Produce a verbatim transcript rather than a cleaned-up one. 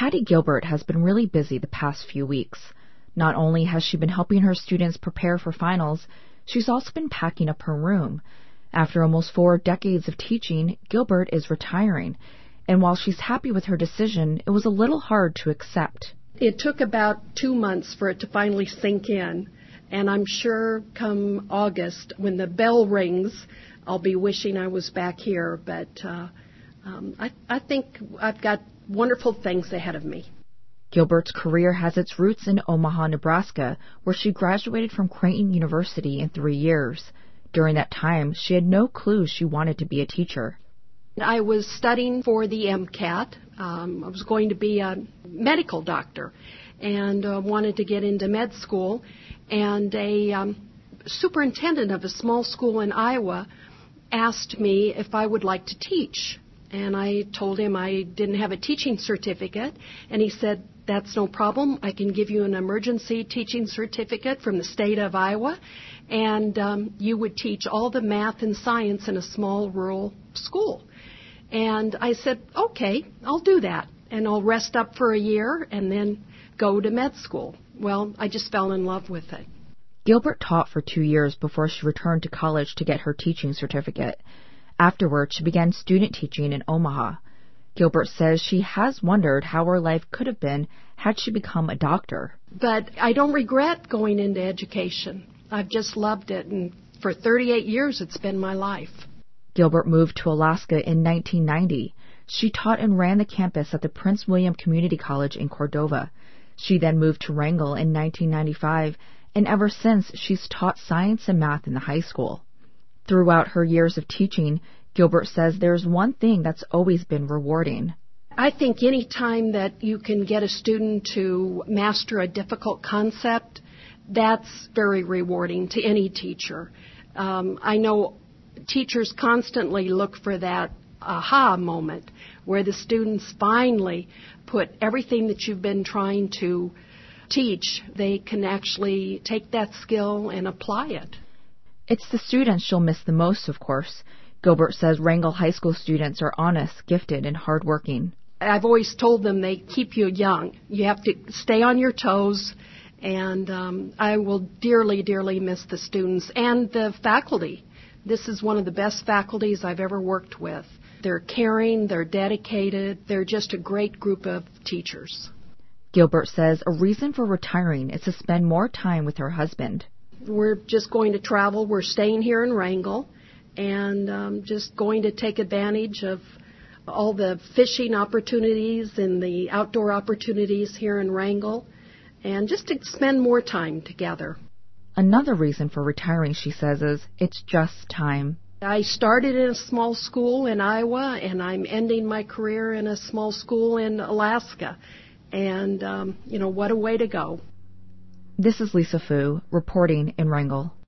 Patty Gilbert has been really busy the past few weeks. Not only has she been helping her students prepare for finals, she's also been packing up her room. After almost four decades of teaching, Gilbert is retiring, and while she's happy with her decision, it was a little hard to accept. It took about two months for it to finally sink in, and I'm sure come August, when the bell rings, I'll be wishing I was back here, but uh, um, I, I think I've got wonderful things ahead of me. Gilbert's career has its roots in Omaha, Nebraska, where she graduated from Creighton University in three years. During that time, she had no clue she wanted to be a teacher. I was studying for the MCAT. Um, I was going to be a medical doctor and uh, wanted to get into med school. And a um, superintendent of a small school in Iowa asked me if I would like to teach. And I told him I didn't have a teaching certificate. And he said, "That's no problem. I can give you an emergency teaching certificate from the state of Iowa. And um, you would teach all the math and science in a small rural school." And I said, "Okay, I'll do that. And I'll rest up for a year and then go to med school." Well, I just fell in love with it. Gilbert taught for two years before she returned to college to get her teaching certificate. Afterward, she began student teaching in Omaha. Gilbert says she has wondered how her life could have been had she become a doctor. But I don't regret going into education. I've just loved it, and for thirty-eight years it's been my life. Gilbert moved to Alaska in nineteen ninety. She taught and ran the campus at the Prince William Community College in Cordova. She then moved to Wrangell in nineteen ninety-five, and ever since she's taught science and math in the high school. Throughout her years of teaching, Gilbert says there's one thing that's always been rewarding. I think any time that you can get a student to master a difficult concept, that's very rewarding to any teacher. Um, I know teachers constantly look for that aha moment where the students finally put everything that you've been trying to teach, they can actually take that skill and apply it. It's the students she'll miss the most, of course. Gilbert says Wrangell High School students are honest, gifted, and hardworking. I've always told them they keep you young. You have to stay on your toes, and um, I will dearly, dearly miss the students and the faculty. This is one of the best faculties I've ever worked with. They're caring, they're dedicated, they're just a great group of teachers. Gilbert says a reason for retiring is to spend more time with her husband. We're just going to travel. We're staying here in Wrangell and um, just going to take advantage of all the fishing opportunities and the outdoor opportunities here in Wrangell and just to spend more time together. Another reason for retiring, she says, is it's just time. I started in a small school in Iowa, and I'm ending my career in a small school in Alaska. And, um, you know, what a way to go. This is Lisa Fu, reporting in Wrangell.